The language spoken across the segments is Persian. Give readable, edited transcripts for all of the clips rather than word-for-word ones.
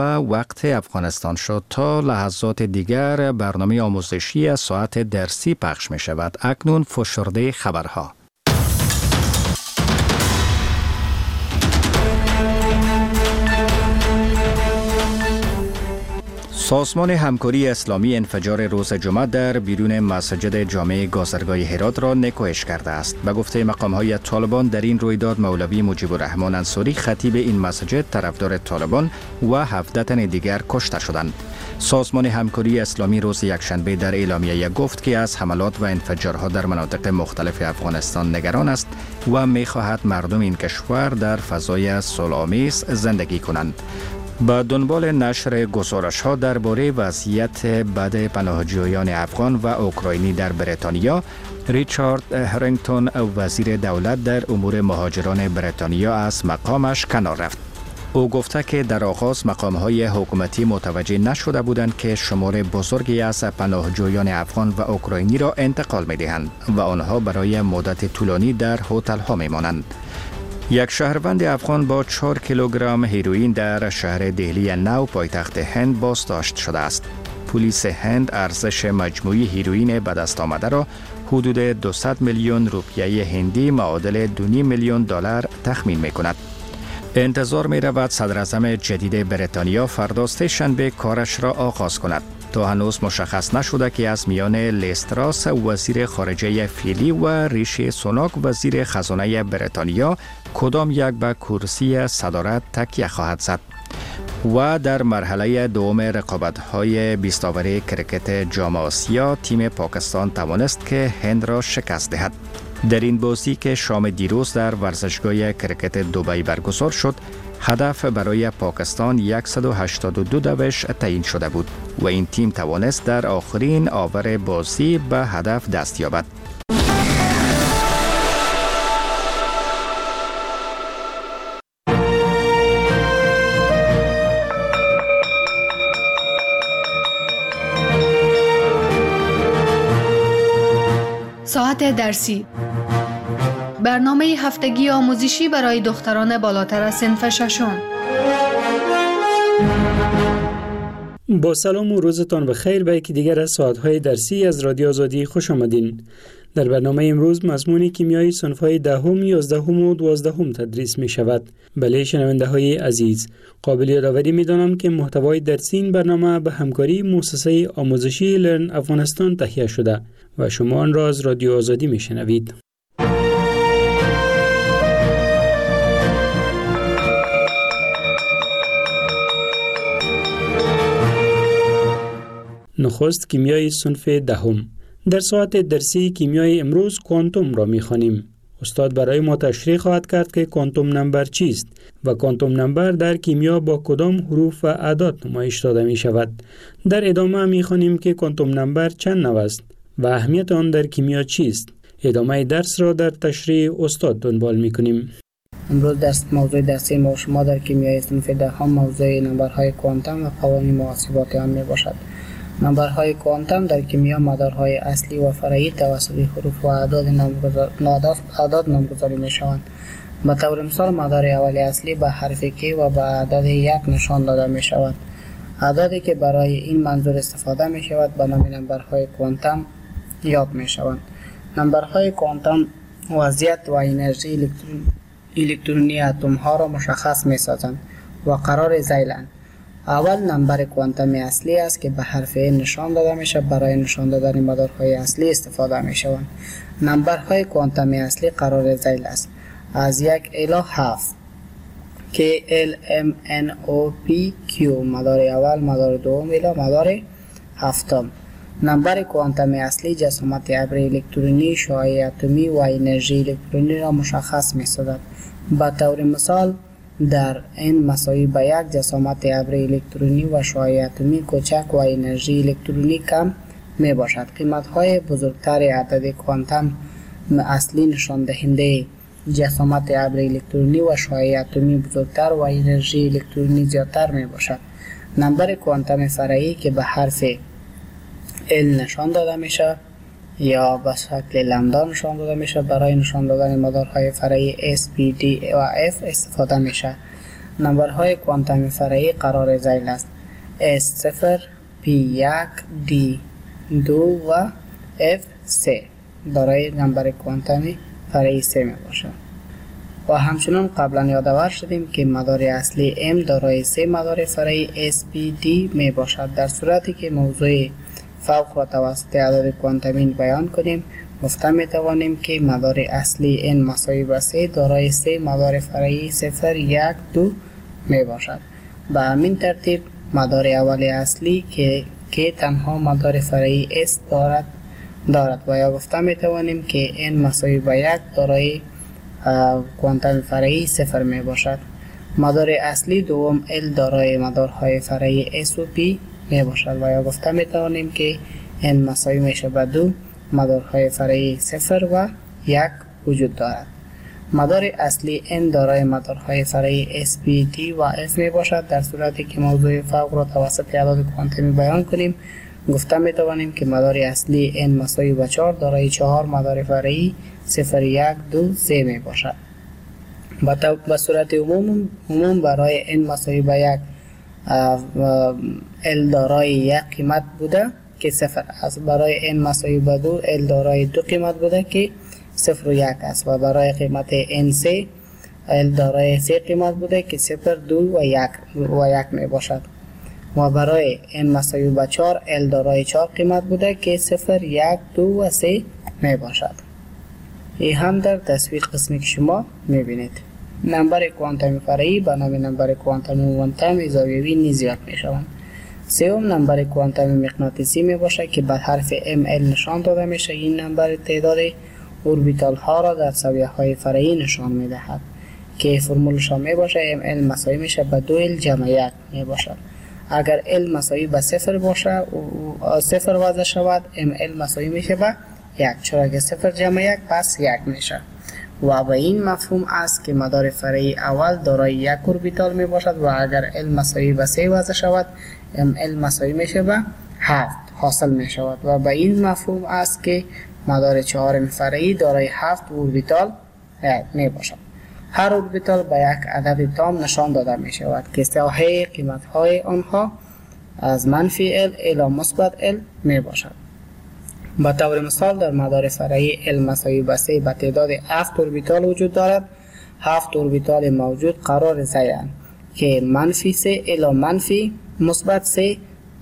وقت افغانستان شد. تا لحظات دیگر برنامه آموزشی از ساعت درسی پخش می شود. اکنون فشرده خبرها. سازمان همکاری اسلامی انفجار روز جمعه در بیرون مسجد جامع گازرگاه هرات را نکوهش کرده است. به گفته مقام‌های طالبان در این رویداد مولوی مجیب الرحمن انصاری خطیب این مسجد طرفدار طالبان و 17 تن دیگر کشته شدند. سازمان همکاری اسلامی روز یکشنبه در اعلامیه گفت که از حملات و انفجارها در مناطق مختلف افغانستان نگران است و می‌خواهد مردم این کشور در فضای صلح‌آمیز زندگی کنند. با دنبال نشر گزارش‌ها درباره وضعیت بد پناهجویان افغان و اوکراینی در بریتانیا، ریچارد هرینگتون وزیر دولت در امور مهاجران بریتانیا از مقامش کنار رفت. او گفته که در آغاز مقام‌های حکومتی متوجه نشده بودند که شمار بزرگی از پناهجویان افغان و اوکراینی را انتقال می‌دهند و آنها برای مدت طولانی در هتل‌ها می‌مانند. یک شهروند افغان با 4 کیلوگرم هیروئین در شهر دهلی نو پایتخت هند بازداشت شده است. پلیس هند ارزش مجموعی هیروئین به دست آمده را حدود 200 میلیون روپیه هندی معادل 2.5 میلیون دلار تخمین می‌کند. انتظار می‌رود صدراعظم جدید بریتانیا فردا سه‌شنبه کارش را آغاز کند. تا هنوز مشخص نشده که از میان لیز تراس وزیر خارجه فعلی و ریشی سوناک وزیر خزانه بریتانیا کدام یک به کرسی صدارت تکیه خواهد زد. و در مرحله دوم رقابت‌های 20 اوور کرکت جام آسیا تیم پاکستان توانست که هند را شکست دهد. در این بازی که شام دیروز در ورزشگاه کرکت دبی برگزار شد، هدف برای پاکستان 182 دوش تعیین شده بود و این تیم توانست در آخرین اوور بازی به هدف دست یابد. ساعت درسی، برنامه هفتگی آموزشی برای دختران بالاتر از صنف ششم. با سلام و روزتان بخیر به یکی دیگر از ساعت‌های درسی از رادیو آزادی خوش آمدین. در برنامه امروز مضمون کیمیای صنف‌های 10ام، 11ام و 12ام تدریس می شود. بله شنونده‌های عزیز، قابل یادآوری می‌دانم که محتوای درسی این برنامه به همکاری مؤسسه آموزشی لرن افغانستان تهیه شده و شما آن را از رادیو آزادی می‌شنوید. نخست کیمیای صنف 10م. در ساعت درسی کیمیای امروز کوانتوم را می‌خوانیم. استاد برای ما تشریح خواهد کرد که کوانتوم نمبر چیست و کوانتوم نمبر در کیمیا با کدام حروف و اعداد نمایش داده می شود. در ادامه می‌خوانیم که کوانتوم نمبر چند نوع است و اهمیت آن در کیمیا چیست. ادامه درس را در تشریح استاد دنبال می‌کنیم. امروز موضوع درسی ما شما در کیمیای صنف 10 موضوع نمبرهای کوانتوم و قوانین محاسباتی آن میباشد. نمبرهای کوانتوم در کیمیا مدارهای اصلی و فرعی توسط حروف و اعداد نامگذاری میشوند. به طور مثال مدار اول اصلی به حرف کی و به عدد 1 نشان داده می شود. اعدادی که برای این منظور استفاده می شود به نام نمبرهای کوانتوم یاد می شوند. نمبرهای کوانتوم وضعیت و انرژی الکترونی اتم ها را مشخص می سازند و قرار ذیلند. اول نمبر کوانتومی اصلی است که به حرف نشان داده می شود. برای نشان دادن مدارهای اصلی استفاده می شوند. نمبرهای کوانتومی اصلی قرار ذیل است از 1 الی 7 که L M N O P Q مدار اول، مدار دوم الی مدار هفتم. نمبر کوانتومی اصلی جسامت ابر الکترونی، شعاع اتمی و انرژی الکترونی را مشخص می سازد. به طور مثال در n مساوی به 1 جسامت ابر الکترونی و شعاع اتمی کوچک و انرژی الکترونی کم می باشد. قیمت های بزرگتر عدد کوانتوم اصلی نشان دهنده جسامت ابر الکترونی و شعاع اتمی بزرگتر و انرژی الکترونی زیادتر می باشد. نمبر کوانتوم فرعی که به حرف L نشان داده می شود یا به شکل لمدا نشان داده می شود برای نشان دادن مدارهای فرعی S, P, D و F استفاده می شود. نمبرهای کوانتومی فرعی قرار ذیل است. S0 P1 D2 و F3 دارای نمبر کوانتومی فرعی 3 می باشد. و همچنان قبلا یادآور شدیم که مدار اصلی M دارای 3 مدار فرعی SPD می باشد. در صورتی که موضوع فوق را توسط عدد کوانتومی بیان کنیم، گفته می توانیم که مدار اصلی N مساوی به 3 دارای 3 مدار فرعی 0 1 2 می باشد. به همین ترتیب مدار اولی اصلی که تنها مدار فرعی S دارد و یا گفته می توانیم که N مساوی به 1 دارای کوانتوم فرعی 0 می باشد. مدار اصلی دوم L دارای مدارهای فرعی S و P می باشد و یا گفته می توانیم که N مساوی میشه به 2 مدارهای فرعی 0 و 1 وجود دارد. مدار اصلی N دارای مدارهای فرعی S, P, D و F می باشد. در صورتی که موضوع فوق را توسط عدد کوانتومی بیان کنیم، گفته می توانیم که مدار اصلی N مساوی به 4 دارای 4 مدار فرعی 0 1 2 3 می باشد. به صورت عموم برای N مساوی به 1 L دارای 1 قیمت بوده که 0 است. برای N مساوی به 2 L دارای 2 قیمت بوده که 0 و 1 است و برای قیمت N3 L دارای 3 قیمت بوده که 0 2 و 1 می باشد و برای N مساوی به 4 L دارای 4 قیمت بوده که 0 1 2 و 3 می باشد. این هم در تصویر قسمی که شما می بینید. نمبر کوانتومی فرعی به نام نمبر کوانتومی موانتوم زاویه‌ای نیز یاد می شوند. سوم نمبر کوانتومی مغناطیسی می باشد که به حرف ML نشان داده می شود. این نمبر تعداد اوربیتال ها را در زاویه های فرعی نشان می دهد که فرمولش می باشد ML مساوی میشه به 2L جمع 1 می باشد. اگر L مساوی به 0 باشه و 0 وضع شود، ML مساوی میشه به 1، چرا که 0 جمع 1 پس 1 میشه. و به این مفهوم است که مدار فرعی اول دارای 1 اوربیتال می باشد و اگر L مساوی به 3 وضع شود، ML مساوی میشه به 7 حاصل می شود. و به این مفهوم است که مدار چهارم فرعی دارای 7 اوربیتال می باشد. هر اوربیتال به یک عدد تام نشان داده می شود که ساحه قیمت های آنها از منفی L الی مثبت L می باشد. به طور مثال در مدار فرعی L مساوی به 3 به تعداد 7 اوربیتال وجود دارد. 7 اوربیتال موجود قرار زیان که منفی 3 الی منفی مثبت 3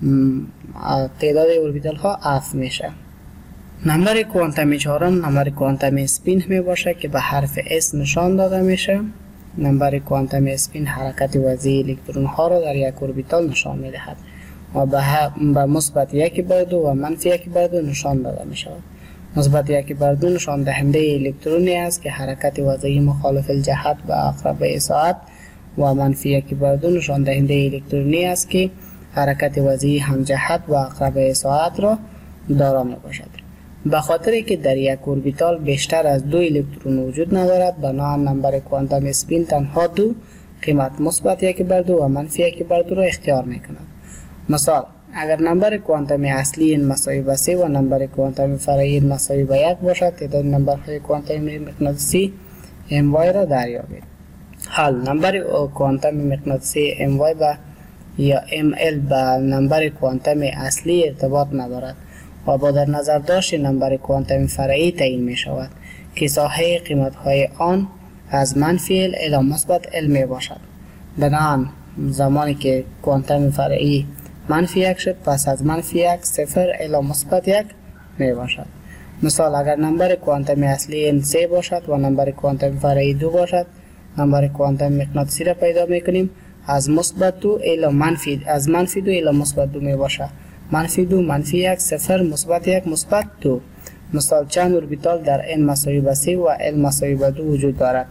تعداد اوربیتال ها 7 میشه. نمبر کوانتومی چهارم نمبر کوانتومی اسپین می باشه که به حرف S نشان داده میشه. نمبر کوانتومی اسپین حرکت وضعی الکترون ها را در یک اوربیتال نشان می دهد و به مثبت 1/2 و منفی 1/2 نشان داده می شود. مثبت 1/2 نشان دهنده الکترونی است که حرکت وضعی مخالف الجهت به عقربه ساعت و منفی 1/2 نشان دهنده الکترونی است که حرکت وضعی همجهت و عقربه ساعت را دارا می باشد. به خاطر که در یک اوربیتال بیشتر از 2 الکترون وجود ندارد، بنابراین نمبر کوانتوم اسپین تنها 2 قیمت مثبت 1/2 و منفی 1/2 را اختیار می کند. مثال، اگر نمبر کوانتومی اصلی N مساوی به 3 و نمبر کوانتومی فرعی N مساوی به 1 باشد، تعداد نمبرهای کوانتومی مغناطیسی MY را دریابید. حال نمبر کوانتومی مغناطیسی MY یا ML به نمبر کوانتومی اصلی ارتباط ندارد و با در نظر داشت نمبر کوانتومی فرعی تعیین می شود که ساحه قیمت های آن از منفی L الی مثبت L می باشد. بنابراین زمانی که کوانتوم فرعی منفی 1 شد، پس از منفی 1 0 الی مثبت 1 می باشد. مثال، اگر نمبر کوانتومی اصلی N 3 باشد و نمبر کوانتومی فرعی 2 باشد، نمبر کوانتومی مغناطیسی را پیدا می کنیم از مثبت 2 الی منفی 2 الی مثبت 2 می باشد. منفی 2 منفی 1 0 مثبت 1 مثبت 2. مثال، چند اوربیتال در N مساوی به 3 و L مساوی به 2 وجود دارد.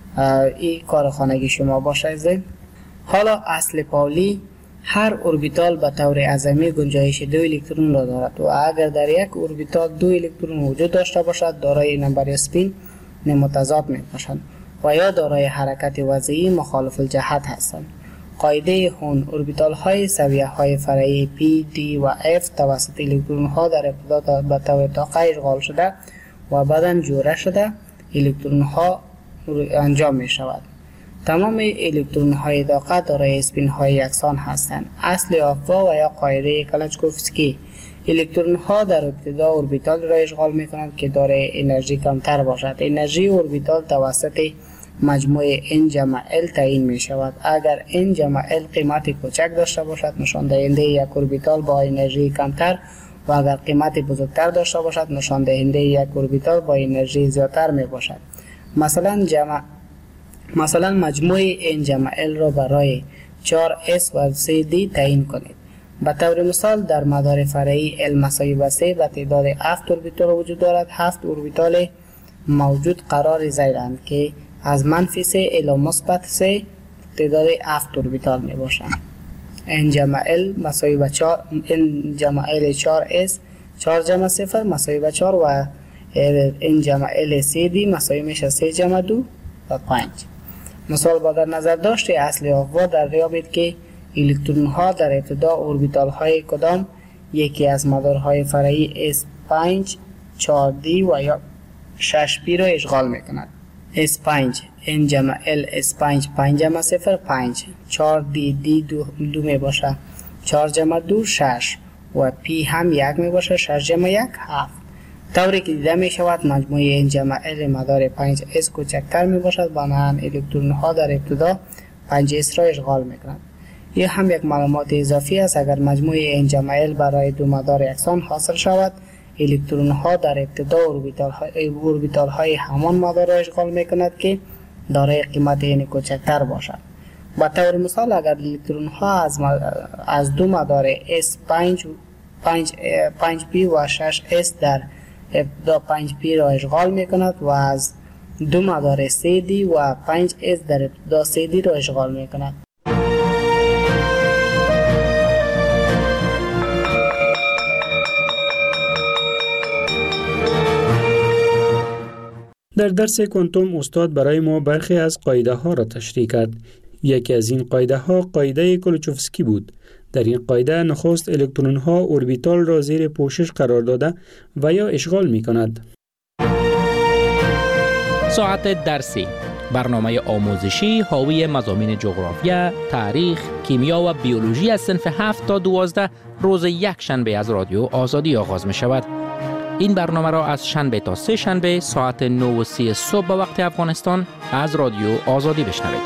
این کار خانگی شما باشه. حالا اصل پاولی، هر اوربیتال به طور اعظمی گنجایش 2 الکترون را دارد و اگر در یک اوربیتال 2 الکترون وجود داشته باشد، دارای نمبر اسپین متضاد می باشند و یا دارای حرکت وضعی مخالف الجهت هستند. قاعده هون اوربیتال های سویه های فرعی P, D و F توسط الکترون ها در ابتدا به طور طاقه اشغال شده و بعدا جوره شده الکترون ها انجام می شود. تمام الکترون های داغ دارای اسپین های یکسان هستند. اصل آفوا و یا قاعده کلاشکوفسکی: الکترون ها در ابتدا اوربیتال را اشغال می کنند که دارای انرژی کمتر باشد. انرژی اوربیتال توسط مجموع n جمع l تعیین می شود. اگر n جمع l قیمت کوچک داشته باشد، نشان دهنده یک اوربیتال با انرژی کمتر، و اگر قیمت بزرگتر داشته باشد، نشان دهنده یک اوربیتال با انرژی زیادتر می باشد. مثلا مجموع n جمع l را برای 4s و 3d تعیین کنید. به طور مثال در مدار فرعی L مساوی به 3 و تعداد 7 اوربیتال وجود دارد. 7 اوربیتال موجود قرار زیرند که از منفی 3 الی مثبت 3 تعداد 7 اوربیتال می باشند. n جمع l مساوی به 4 n جمع l 4s 4 جمع 0 مساوی به 4 و n جمع l 3d مساوی میشه 3 جمع 2 و 5. مثال با در نظر داشته اصل آفوا دریابید که الکترون ها در ابتدا اوربیتال های کدام یکی از مدارهای فرعی S5 4D و یا 6P را اشغال می کند. S5 N جمع L S5 5 جمع 0 5 4D D 2 می باشه 4 جمع 2 6 و P هم 1 می باشه 6 جمع 1 7. طوری که دیده می شود مجموع N جمع L مدار 5S کوچکتر می باشد، بنابراین الکترون ها در ابتدا 5S را اشغال می کنند. این هم یک معلومات اضافی است. اگر مجموع n جمع l برای دو مدار یکسان حاصل شود، الکترون ها در ابتدا اوربیتال های همان مدار را اشغال می کند که دارای قیمت n کوچکتر باشد. به طور مثال اگر الکترون ها از دو مدار S5 5p و 6s در ابتدا 5p را اشغال می کند و از دو مدار 3d و 5s در ابتدا 3d را اشغال می کند. در درس کوانتوم استاد برای ما برخی از قاعده ها را تشریح کرد. یکی از این قاعده ها قاعده کلوچوفسکی بود. در این قاعده نخست الکترون ها اوربیتال را زیر پوشش قرار داده و یا اشغال می کند. ساعت درسی، برنامه آموزشی حاوی مضامین جغرافیا، تاریخ، کیمیا و بیولوژی از صنف 7 تا 12 روز یک شنبه از رادیو آزادی آغاز می شود. این برنامه را از شنبه تا سه شنبه ساعت 9:30 صبح به وقت افغانستان از رادیو آزادی بشنوید.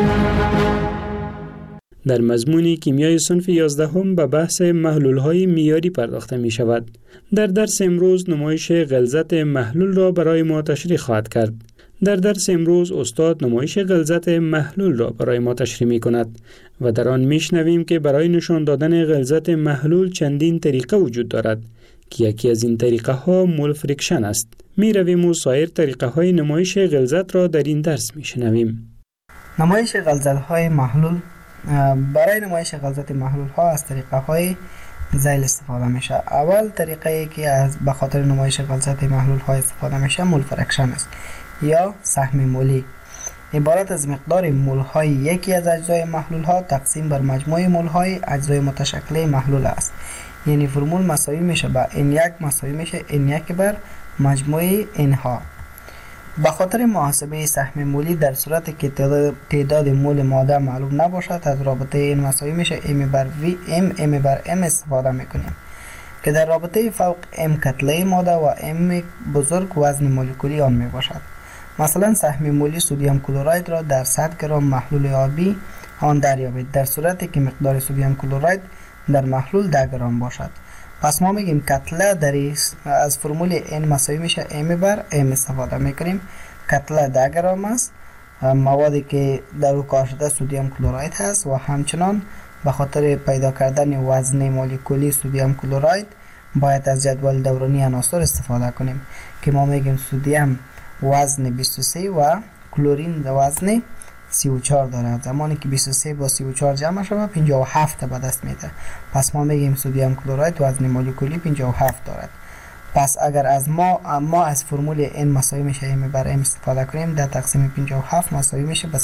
در مضمون کیمیای صنف 11 به بحث محلول‌های معیاری پرداخته می شود. در درس امروز نمایش غلظت محلول را برای ما تشریح خواهد کرد. در درس امروز استاد نمایش غلظت محلول را برای ما تشریح می کند و در آن می شنویم که برای نشان دادن غلظت محلول چندین طریقه وجود دارد که یکی از این طریقه ها مول فریکشن است. می رویم و سایر طریقه های نمایش غلظت را در این درس می شنویم. نمایش غلظت های محلول. برای نمایش غلظت محلول ها از طریقه های ذیل استفاده میشه. اول طریقه ای که از به خاطر نمایش غلظت محلول ها استفاده میشه مول فریکشن است یا سهم مولی. عبارت از مقدار مول های یکی از اجزای محلول ها تقسیم بر مجموع مول های اجزای متشکل محلول است. یعنی فرمول مساوی میشه با n1 مساوی میشه n1 بر مجموع n ها. به خاطر محاسبه سهم مولی در صورتی که تعداد مول ماده معلوم نباشد از رابطه n مساوی میشه m بر v m بر m استفاده میکنیم که در رابطه فوق m کتله ماده و m بزرگ وزن مولکولی آن میباشد. مثلا سهم مولی سدیم کلراید را در 100 گرم محلول آبی آن دریابید در صورتی که مقدار سدیم کلراید در محلول 10 گرم باشد. پس ما میگیم کتله از فرمول n مساوی میشه m بر m استفاده میکنیم. کتله 10 گرم است. موادی که در او کار شده سدیم کلراید هست و همچنان به خاطر پیدا کردن وزن مولکولی سدیم کلراید باید از جدول دورانی عناصر استفاده کنیم که ما میگیم سدیم وزن 23 و کلورین وزن 34 دارد. زمانی که 23 با 34 جمع شود 57 به دست میده. پس ما میگیم سدیم کلراید وزن مولکولی 57 دارد. پس اگر از ما از فرمول n مساوی میشه m بر m استفاده کنیم 10 تقسیم 57 مساوی میشه به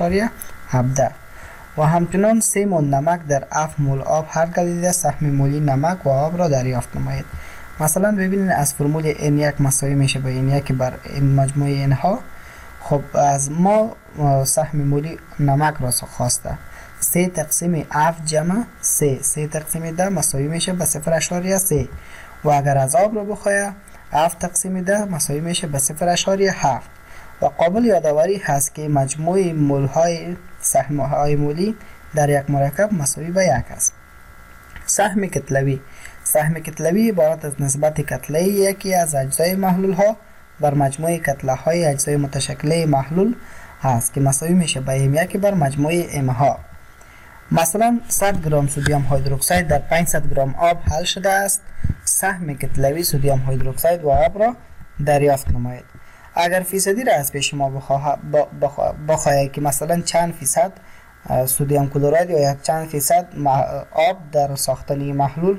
0.17 و همچنان 3 مول نمک در 7 مول آب هر گلیده سهم مولی نمک و آب را دریافت نمایید. مثلا ببینید از فرمول n1 مساوی میشه به n1 بر n مجموع n ها. خب از ما سهم مولی نمک را خواسته. 3 تقسیم 7 جمع 3 تقسیم 10 مساوی میشه به 0.3 و اگر از آب را بخواه 7 تقسیم 10 مساوی میشه به 0.7 و قابل یادآوری هست که مجموع مولهای سهم‌های مولی در یک مرکب مساوی به 1 است. سهم کتلوی عبارت از نسبت کتله یکی از اجزای محلول ها بر مجموع کتله های اجزای متشکله محلول هست که مساوی میشه به M1 بر مجموع M ها. مثلا 100 گرم سدیم هیدروکسید در 500 گرم آب حل شده است. سهم کتلوی سدیم هیدروکسید و آب را دریافت نمایید. اگر فیصدی را از پیش ما بخواهید که مثلا چند فیصد سدیم کلراید یا یک چند فیصد آب در ساختن محلول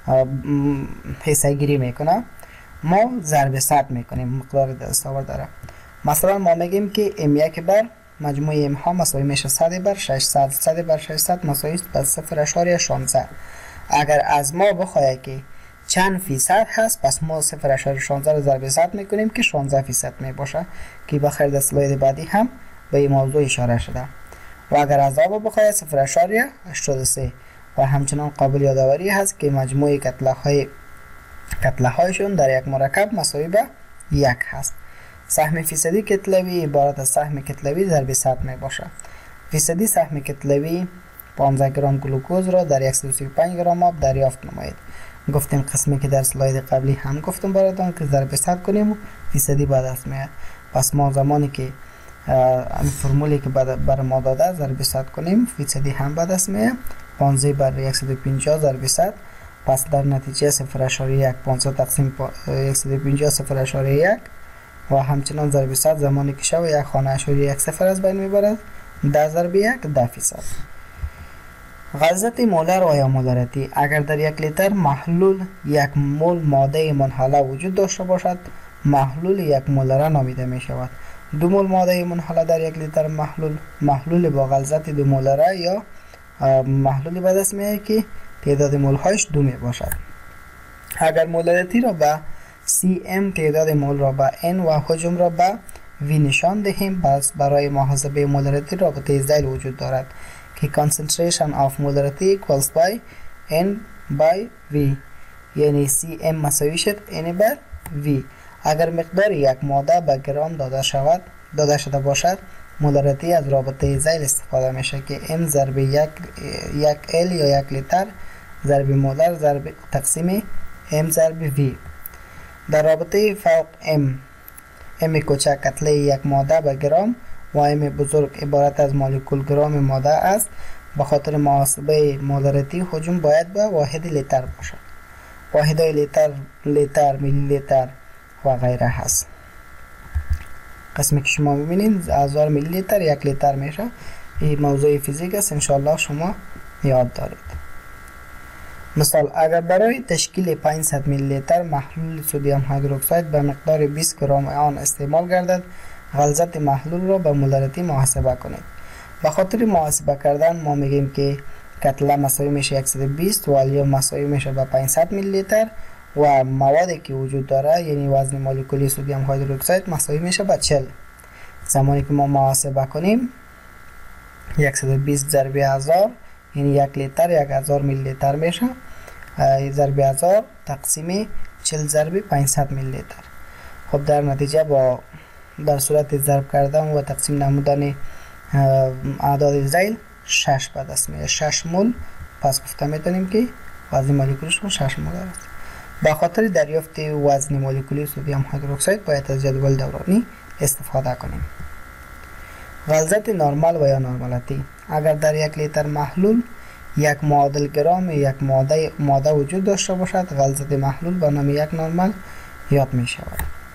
حصه گیری میکنه، ما ضرب 100 میکنیم مقدار دستاورد داره. مثلا ما میگیم که M1 بر مجموع M ها مساوی میشه 100 بر 600. 100 بر 600 مساوی به 0.16. اگر از ما بخواهد که چند فیصد هست، پس ما 0.16 رو ضرب 100 میکنیم که 16 فیصد میباشه که بخیر در اسلاید بعدی هم به این موضوع اشاره شده. و اگر از آب بخواهد 0.83 و همچنان قابل یادآوری هست که مجموع کتله هایشون در یک مرکب مساوی به 1 هست. سهم فیصدی کتلوی عبارت از سهم کتلوی ضرب 100 می باشه. فیصدی سهم کتلوی 15 گرم گلوکوز را در 135 گرم آب دریافت نمایید. گفتیم قسمی که در سلاید قبلی هم گفتم براتون که ضرب 100 کنیم و فیصدی به دست میاد. پس ما زمانی که این فرمولی که بر ما داده ضرب 100 کنیم، فیصدی هم به دست میاد. 15 بر 150 ضرب 100، پس در نتیجه 0.1 500 تقسیم 150 0.1 و همچنان ضرب 100 زمانی که شو یک خانه اشاری یک صفر از بین میبرد. 10 ضرب 1 10%. غلظت مولر و یا مولارتی: اگر در 1 لیتر محلول 1 مول ماده منحله وجود داشته باشد، محلول 1 مولره نامیده می شود. 2 مول ماده منحله در 1 لیتر محلول با غلظت 2 مولره یا محلولی به دست میاد که تعداد مول هایش 2 می باشد. اگر مولارتی را به Cm، تعداد مول را به N و حجم را به V نشان دهیم، پس برای محاسبه مولارتی رابطه ذیل وجود دارد که concentration of molarity equals by N by V، یعنی Cm مساوی شد N بر V. اگر مقدار یک ماده به گرام داده شده باشد، مولارتی از رابطه ذیل استفاده میشه که M ضرب یک L یا 1 لیتر ضرب مولر ضرب تقسیم M ضرب V. در رابطه فوق M کوچک کتله یک ماده به گرام و M بزرگ عبارت از مولکول گرام ماده است. به خاطر محاسبه مولارتی حجم باید به واحد لیتر باشد. واحدهای لیتر، میلی لیتر و غیره هست. قسمی که شما میبینید 1000 میلی لیتر 1 لیتر میشه. این موضوع فیزیک است، انشاءالله شما یاد دارید. مثال: اگر برای تشکیل 500 میلی لیتر محلول سدیم هیدروکسید به مقدار 20 گرم آن استعمال گردد، غلظت محلول را به مولارتی محاسبه کنید. به خاطر محاسبه کردن ما میگیم که کتله مساوی میشه 120 و الیوم مساوی میشه به 500 میلی لیتر و موادی که وجود داره یعنی وزن مولکولی سدیم هیدروکسید مساوی میشه به 40. زمانی که ما محاسبه کنیم 120 ضرب 1000 یعنی 1 لیتر 1000 میلی لیتر میشه. ضرب 1000 تقسیم 40 ضرب 500 میلی لیتر. خب در نتیجه در صورت ضرب کردن و تقسیم نمودن اعداد ذیل 6 به دست میاد. 6 مول. پس گفته میتونیم که وزن مولکولیش 6 مول است. به خاطر دریافت وزن مولکولی سدیم هیدروکسید باید از جدول دورانی استفاده کنیم. غلظت نرمال و یا نرمالتی: اگر در 1 لیتر محلول 1 معادل گرام یک ماده وجود داشته باشد، غلظت محلول به نام 1 نرمال یاد می شود.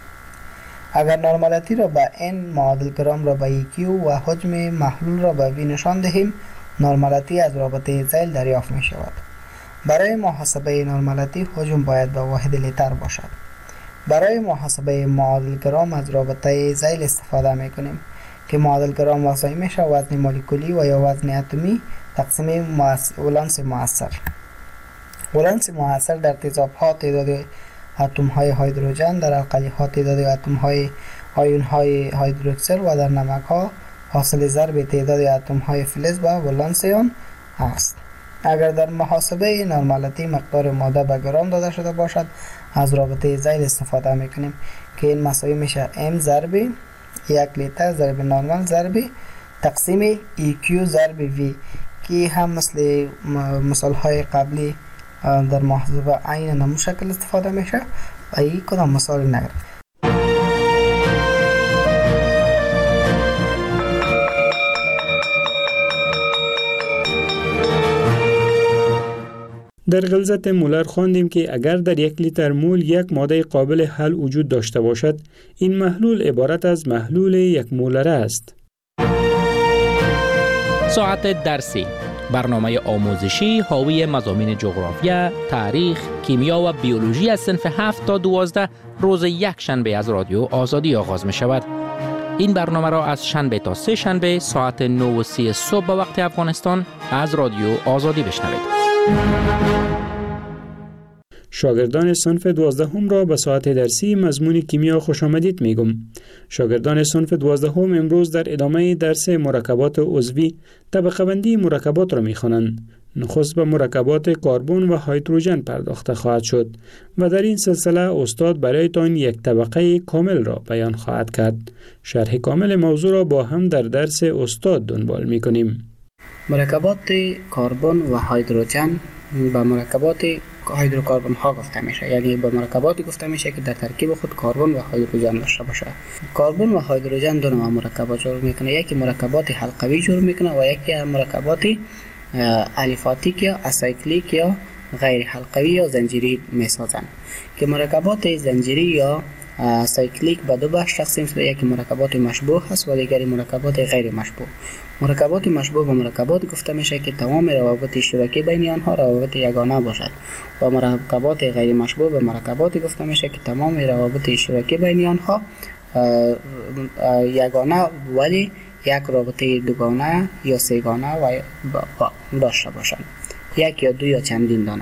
اگر نرمالتی را به N، معادل گرام را به EQ و حجم محلول را به V نشان دهیم، نرمالتی از رابطه ذیل دریافت می شود. برای محاسبه نرمالتی حجم باید به واحد لیتر باشد. برای محاسبه معادل گرام از رابطه ذیل استفاده می کنیم که معادل گرام مساوی میشه وزن مولکولی و یا وزن اتمی تقسیم ولانس مؤثر. ولانس مؤثر در تیزاب ها تعداد اتم های هیدروژن، در القلی ها تعداد اتم های آیون های هیدروکسل و در نمک ها حاصل ضرب تعداد اتم های فلز و ولانس آن است. اگر در محاسبه نرمالیتی مقدار ماده به گرم داده شده باشد، از رابطه ذیل استفاده میکنیم که این مساوی میشه M ضرب 1 لیتر ضرب نرمال ضرب تقسیم EQ ضرب V، که هم مثل مثال های قبلی در محاسبه عین نمو شکل استفاده میشه و این کدام مثال نگرفت. در غلظت مولر خواندیم که اگر در 1 لیتر مول یک ماده قابل حل وجود داشته باشد، این محلول عبارت از محلول 1 مولره است. ساعت درسی، برنامه آموزشی حاوی مضامین جغرافیا، تاریخ، کیمیا و بیولوژی از صنف 7 تا 12 روز یک شنبه از رادیو آزادی آغاز می شود. این برنامه را از شنبه تا سه شنبه ساعت 9:30 صبح به وقت افغانستان از رادیو آزادی بشنوید. شاگردان صنف 12 را به ساعت درسی مضمون کیمیا خوش آمدید میگم. شاگردان صنف 12 امروز در ادامه درس مرکبات عضوی طبقه بندی مرکبات را میخوانند. نخست به مرکبات کربن و هیدروژن پرداخته خواهد شد و در این سلسله استاد برایتان یک طبقه کامل را بیان خواهد کرد. شرح کامل موضوع را با هم در درس استاد دنبال میکنیم. مرکبات کربن و هیدروژن به مرکبات هیدروکربن ها گفته میشه، یعنی به مرکباتی گفته میشه که در ترکیب خود کربن و هیدروژن داشته باشه. کربن و هیدروژن دو نوع مرکبات جور میکنه، یکی مرکبات حلقوی جور میکنه و یکی مرکبات الیفاتیک یا اسایکلیک یا غیر حلقوی یا زنجیری میسازن. که مرکبات زنجیری یا سایکلیک به دو بخش تقسیم شده، یکی مرکبات مشبوه هست و دیگری مرکبات غیر مشبوه. مرکبات مشبوه به مرکبات گفته میشه که تمام روابط اشتراکی بین آنها روابط یگانه باشد و مرکبات غیر مشبوه به مرکبات گفته میشه که تمام روابط اشتراکی بین آنها یگانه ولی یک رابطه دوگانه یا سه‌گانه و داشته باشند، یک یا دو یا چندین دانه.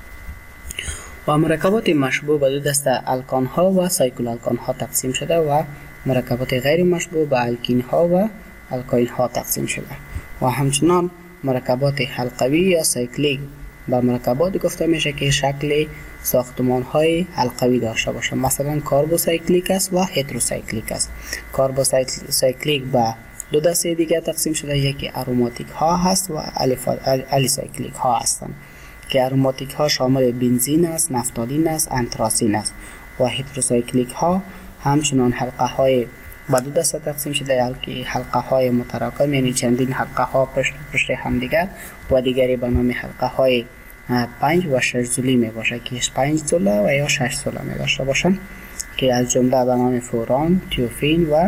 و مرکبات مشبوه به دو دسته الکان ها و سایکل الکان ها تقسیم شده و مرکبات غیر مشبوه به الکین ها و الکاین ها تقسیم شده. و همچنان مرکبات حلقوی یا سایکلیک به مرکبات گفته میشه که شکل ساختمان های حلقوی داشته باشه، مثلا کاربوسایکلیک است و هتروسایکلیک است. کاربوسایکلیک به دو دسته دیگه تقسیم شده، یکی اروماتیک ها هست و الیسایکلیک ها هستند که اروماتیک ها شامل بنزین است، نفتالین است، انتراسین است. و هتروسایکلیک ها همچنان حلقه های به دو دسته تقسیم شده، که حلقه های متراکم یعنی چندین حلقه ها پشت هم دیگر و دیگری به نام حلقه های 5 و 6 زولی می باشه که 5 زوله و یا 6 زوله می داشته باشن، که از جمله به نام فوران، تیوفین و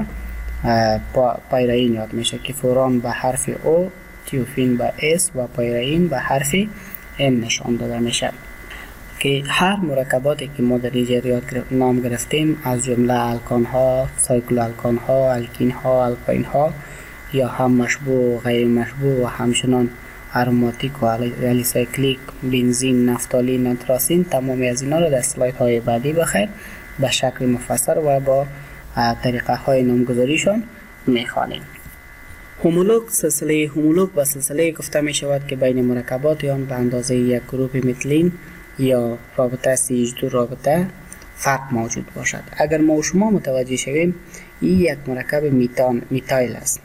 پایرین یاد میشه که فوران به حرف O، تیوفین به S و پایرین به حرف N نشان داده میشه. که هر مرکباتی که ما در اینجا نام گرفتیم از جمله الکان ها، سایکل الکان ها، الکین ها، الکاین ها یا هم مشبوه و غیر مشبوه و همچنان اروماتیک و الیسایکلیک، بنزین، نفتالین، انتراسین، تمامی از اینا رو در اسلاید های بعدی بخیر به شکل مفصل و با طریقه های نامگذاریشان میخوانیم. هومولوگ، سلسله هومولوگ و سلسله گفته می شود که بین مرکبات آن به اندازه یک گروپ متلین یا رابطه CH2 رابطه فرق موجود باشد. اگر ما و شما متوجه شویم این یک مرکب میتایل است.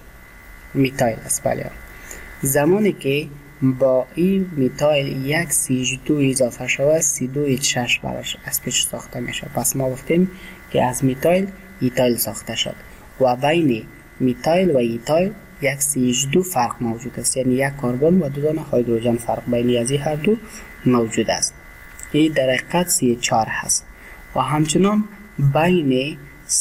بله. زمانی که با این میتایل یک CH2 اضافه شود C2H6 براش از پیش ساخته میشه. پس ما گفتیم که از میتایل ایتایل ساخته شد و بین میتایل و ایتایل یک CH2 فرق موجود است، یعنی یک کربن و دو دانه هیدروژن فرق بین از این هر دو موجود است. این در حقیقت CH4 هست. و همچنان بین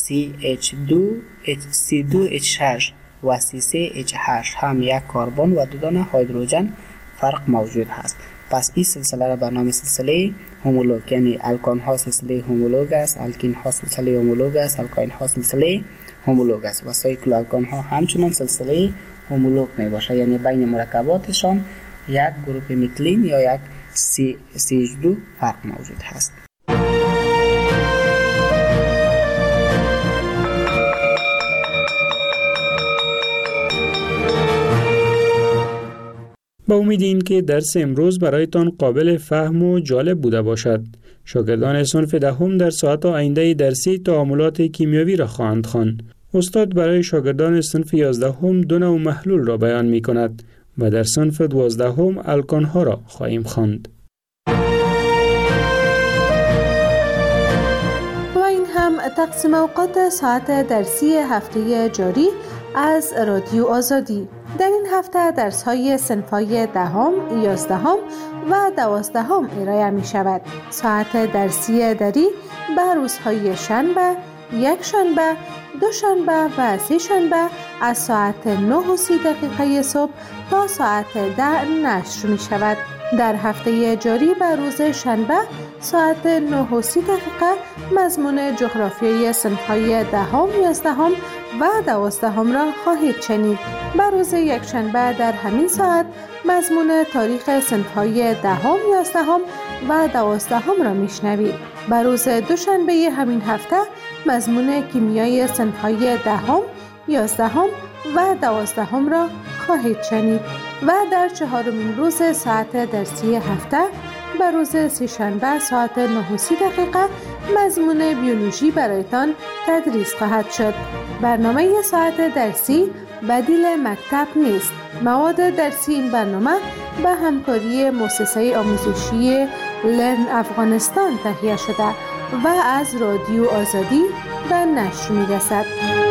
C2H6 و C3H8 هم یک کربن و دو دانه هیدروژن فرق موجود هست. پس این سلسله را به نام سلسله هومولوگ، یعنی الکان ها سلسله هومولوگ است، الکین ها سلسله هومولوگ است، الکاین ها سلسله هومولوگ است و سایکل الکان ها همچنان سلسله هومولوگ می باشه، یعنی بین مرکباتشان یک گروپ میتلین یا یک CH2 فرق موجود هست. با امید این که درس امروز برایتان قابل فهم و جالب بوده باشد. شاگردان صنف دهم در ساعت آینده درسی تعاملات کیمیایی را خواهند خواند. استاد برای شاگردان صنف 11 دو نوع محلول را بیان می کند و در صنف 12 الکان ها را خواهیم خواند. و این هم تقسیم اوقات ساعت درسی هفته جاری از رادیو آزادی. در این هفته درس‌های صنف‌های 10، 11 و 12 ارائه می شود. ساعت درسی دری به روزهای شنبه، یک شنبه، دو شنبه و سه شنبه از ساعت 9:30 صبح تا ساعت 10 نشر می شود. در هفته جاری به روز شنبه ساعت 9:30 مضمون جغرافیای صنف‌های 10، 11 و 12 را خواهید شنید. به روز یک شنبه در همین ساعت مضمون تاریخ صنف‌های 10، 11 و 12 را میشنوید. به روز دوشنبه همین هفته مضمون کیمیای صنف‌های 10، 11 و 12 را خواهید شنید و در چهارمین روز ساعت درسی هفته به روز سه‌شنبه ساعت 9:30 مضمون بیولوژی برایتان تدریس خواهد شد. برنامه ساعت درسی بدیل مکتب نیست. مواد درسی این برنامه به همکاری مؤسسه آموزشی لرن افغانستان تهیه شده و از رادیو آزادی به نشر می‌رسد.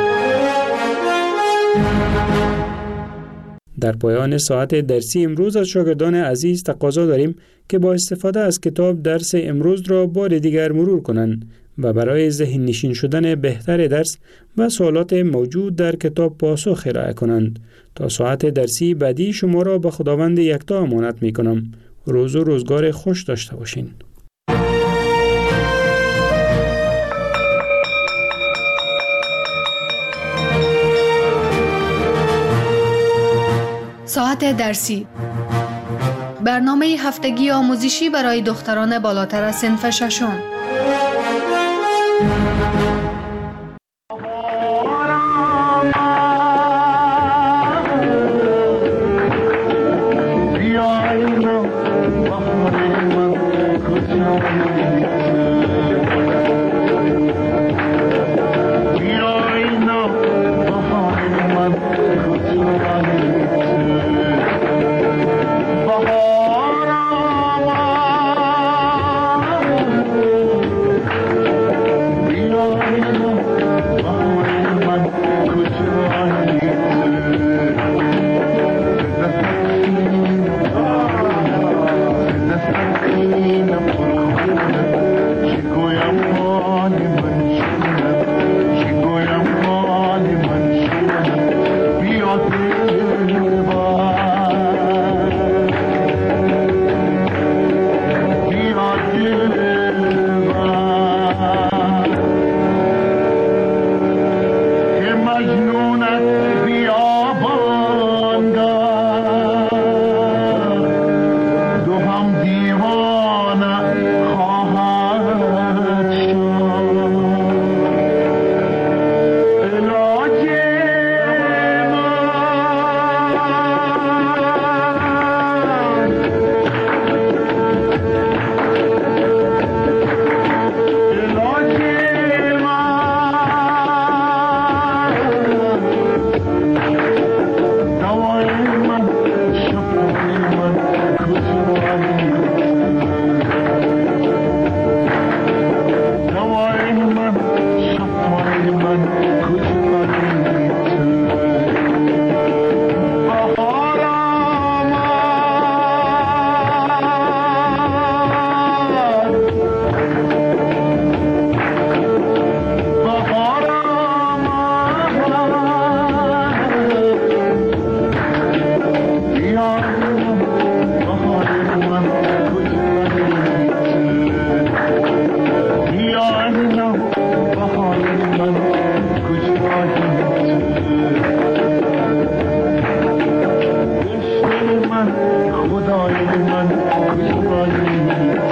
در پایان ساعت درسی امروز از شاگردان عزیز تقاضا داریم که با استفاده از کتاب درس امروز را بار دیگر مرور کنند و برای ذهن نشین شدن بهتر درس و سوالات موجود در کتاب پاسخ ارائه کنند. تا ساعت درسی بعدی شما را به خداوند یکتا امانت می کنم. روز و روزگار خوش داشته باشین. ساعت درسی برنامه هفتگی آموزشی برای دختران بالاتر از صنف ششم. خدای من